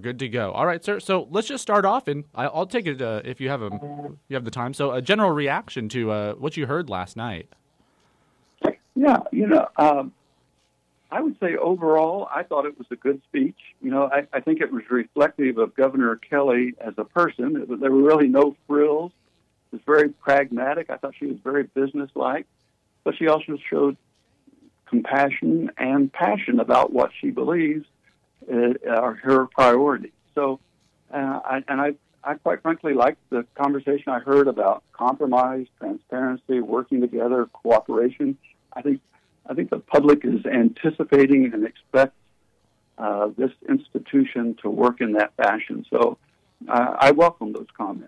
good to go. All right, sir. So let's just start off, and I'll take it if you have the time. So a general reaction to what you heard last night. Yeah, I would say overall, I thought it was a good speech. I think it was reflective of Governor Kelly as a person. There were really no frills. It was very pragmatic. I thought she was very businesslike, but she also showed compassion and passion about what she believes are her priorities. So, I quite frankly liked the conversation I heard about compromise, transparency, working together, cooperation. I think the public is anticipating and expects this institution to work in that fashion. So I welcome those comments.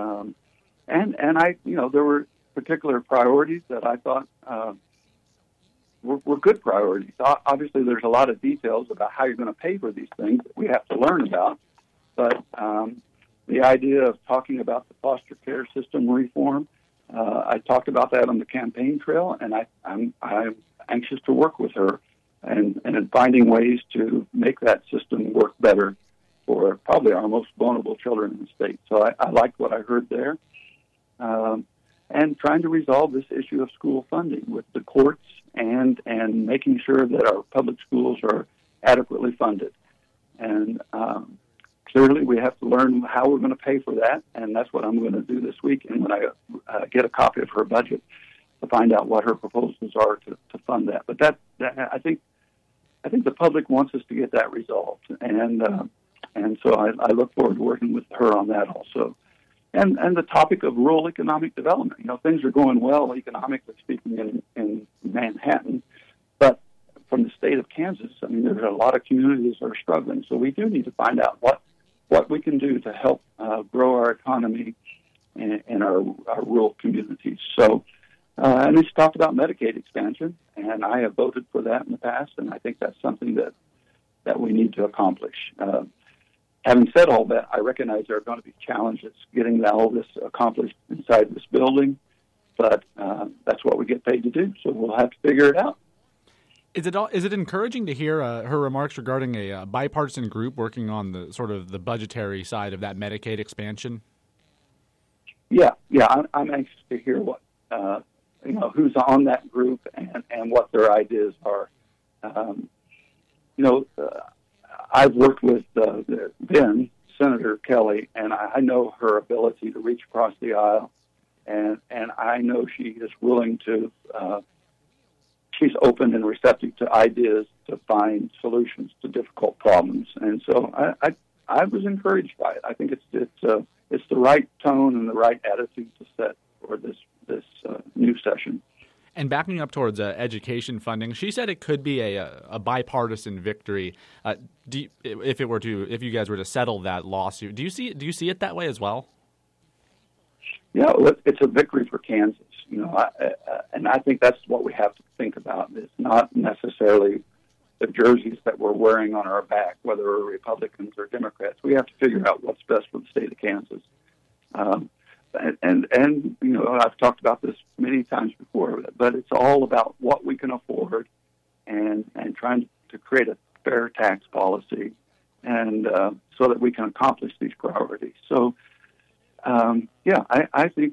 There were particular priorities that I thought were good priorities. Obviously, there's a lot of details about how you're going to pay for these things that we have to learn about. But the idea of talking about the foster care system reform, I talked about that on the campaign trail, and I'm anxious to work with her and in finding ways to make that system work better for probably our most vulnerable children in the state. So I liked what I heard there. And trying to resolve this issue of school funding with the courts and making sure that our public schools are adequately funded. And clearly we have to learn how we're going to pay for that, and that's what I'm going to do this week. And when I get a copy of her budget, to find out what her proposals are to fund that. But that I think the public wants us to get that resolved, and so I look forward to working with her on that also. And the topic of rural economic development. Things are going well economically speaking in Manhattan, but from the state of Kansas, there's a lot of communities that are struggling. So we do need to find out what we can do to help grow our economy in our rural communities. So. And it's talked about Medicaid expansion, and I have voted for that in the past, and I think that's something that we need to accomplish. Having said all that, I recognize there are going to be challenges getting all this accomplished inside this building, but that's what we get paid to do, so we'll have to figure it out. Is it encouraging to hear her remarks regarding a bipartisan group working on the sort of the budgetary side of that Medicaid expansion? Yeah, I'm anxious to hear what. Who's on that group and what their ideas are. I've worked with then Senator Kelly, and I know her ability to reach across the aisle, and I know she is willing to, she's open and receptive to ideas to find solutions to difficult problems. And so I was encouraged by it. I think it's the right tone and the right attitude to set for this new session. And backing up towards education funding, she said it could be a bipartisan victory. If you guys were to settle that lawsuit, do you see it that way as well? Yeah, it's a victory for Kansas. And I think that's what we have to think about. It's not necessarily the jerseys that we're wearing on our back, whether we're Republicans or Democrats. We have to figure out what's best for the state of Kansas. And I've talked about this many times before, but it's all about what we can afford and trying to create a fair tax policy and so that we can accomplish these priorities. So, I think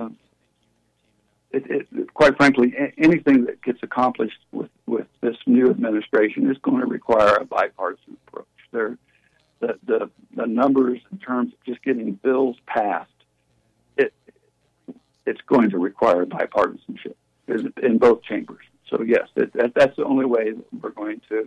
quite frankly, anything that gets accomplished with this new administration is going to require a bipartisan approach. The numbers in terms of just getting bills passed, it's going to require bipartisanship in both chambers. So, yes, that's the only way that we're going to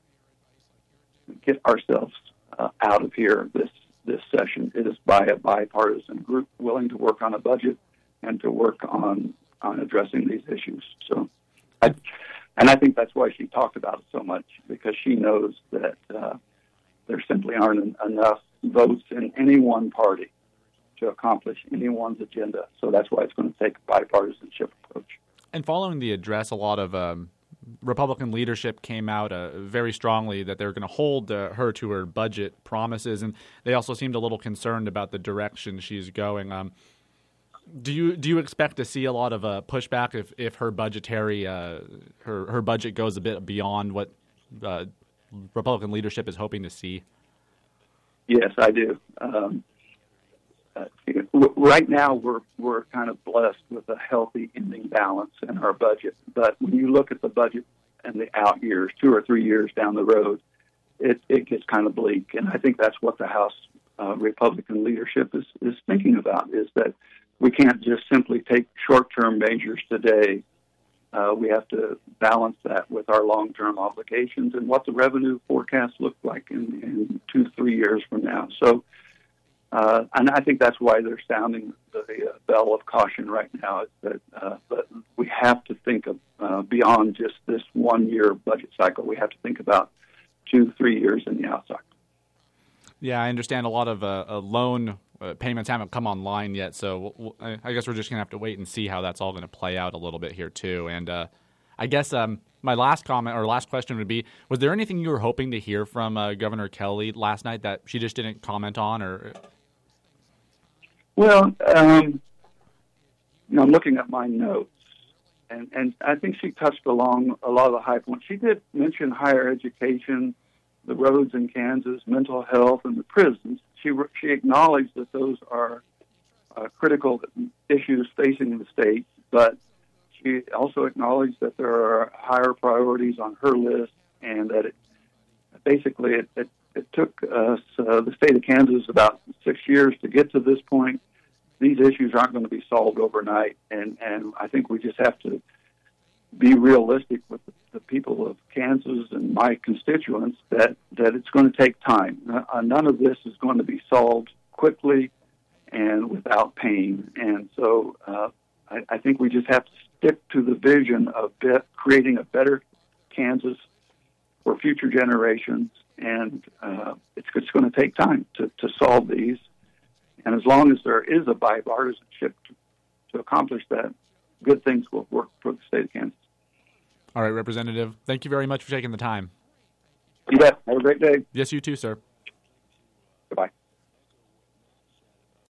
get ourselves out of here this session is by a bipartisan group willing to work on a budget and to work on addressing these issues. So, I think that's why she talked about it so much, because she knows that there simply aren't enough votes in any one party to accomplish anyone's agenda. So that's why it's going to take a bipartisanship approach. And following the address, a lot of Republican leadership came out very strongly that they were going to hold her to her budget promises, and they also seemed a little concerned about the direction she's going. Do you expect to see a lot of pushback if her budgetary her budget goes a bit beyond what Republican leadership is hoping to see? Yes, I do. Right now, we're kind of blessed with a healthy ending balance in our budget. But when you look at the budget and the out years, 2 or 3 years down the road, it gets kind of bleak. And I think that's what the House Republican leadership is thinking about, is that we can't just simply take short-term measures today. We have to balance that with our long-term obligations and what the revenue forecasts look like in 2 to 3 years from now. So, and I think that's why they're sounding the bell of caution right now. Is that but we have to think of beyond just this 1 year budget cycle. We have to think about 2 to 3 years in the outside. Yeah, I understand a lot of loan payments haven't come online yet, so I guess we're just going to have to wait and see how that's all going to play out a little bit here too. And I guess my last comment or last question would be, was there anything you were hoping to hear from Governor Kelly last night that she just didn't comment on? Or Well, I'm looking at my notes, and I think she touched along a lot of the high points. She did mention higher education, the roads in Kansas, mental health, and the prisons. She acknowledged that those are critical issues facing the state, but she also acknowledged that there are higher priorities on her list, and that it took us, the state of Kansas, about 6 years to get to this point. These issues aren't going to be solved overnight, and I think we just have to be realistic with the people of Kansas and my constituents that it's going to take time. None of this is going to be solved quickly and without pain. And so I think we just have to stick to the vision of creating a better Kansas for future generations. And it's going to take time to solve these. And as long as there is a bipartisanship to accomplish that, good things will work for the state of Kansas. All right, Representative, thank you very much for taking the time. You bet. Have a great day. Yes, you too, sir.